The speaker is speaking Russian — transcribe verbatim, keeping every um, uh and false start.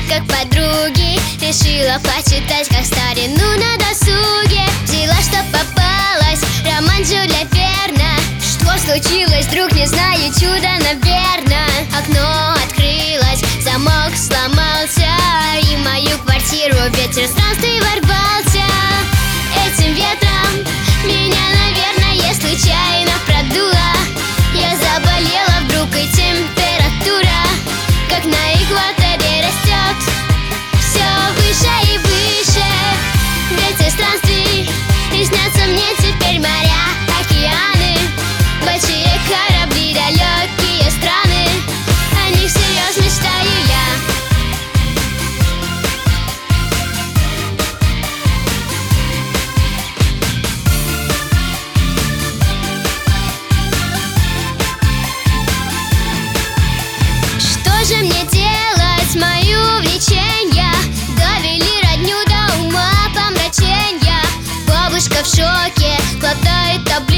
как подруги. Решила почитать, как старину на досуге. Взяла, что попалась, роман Жюля Верна. Что случилось, вдруг, не знаю, чудо, наверно. Окно открылось, замок сломался, и в мою квартиру ветер странствий ворвался. Этим ветром меня, наверное, случайно продуло. Я заболела вдруг, и температура, как на экваторе, растет все выше и выше. Ветер странствий, и снятся мне теперь моря, океаны, большие корабли, далекие страны. О них всерьез мечтаю я. Что же мне делать, мои увлечения довели родню до ума помрачения. Бабушка в шоке, глотает таблетки.